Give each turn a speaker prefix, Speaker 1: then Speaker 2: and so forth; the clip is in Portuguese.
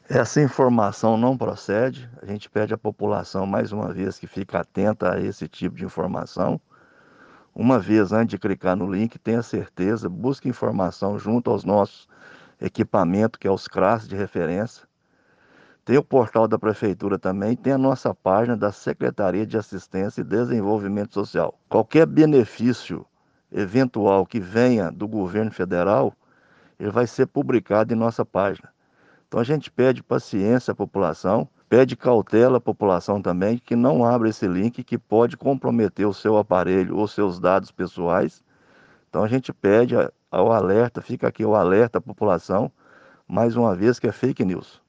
Speaker 1: Essa informação não procede. A gente pede à população, mais uma vez, que fique atenta a esse tipo de informação. Uma vez antes de clicar no link, tenha certeza, busque informação junto aos nossos equipamentos, que é os CRAS de referência. Tem o portal da Prefeitura também, tem a nossa página da Secretaria de Assistência e Desenvolvimento Social. Qualquer benefício eventual que venha do governo federal, ele vai ser publicado em nossa página. Então a gente pede paciência à população, pede cautela à população também, que não abra esse link que pode comprometer o seu aparelho ou seus dados pessoais. Então a gente pede ao alerta, fica aqui o alerta à população, mais uma vez que é fake news.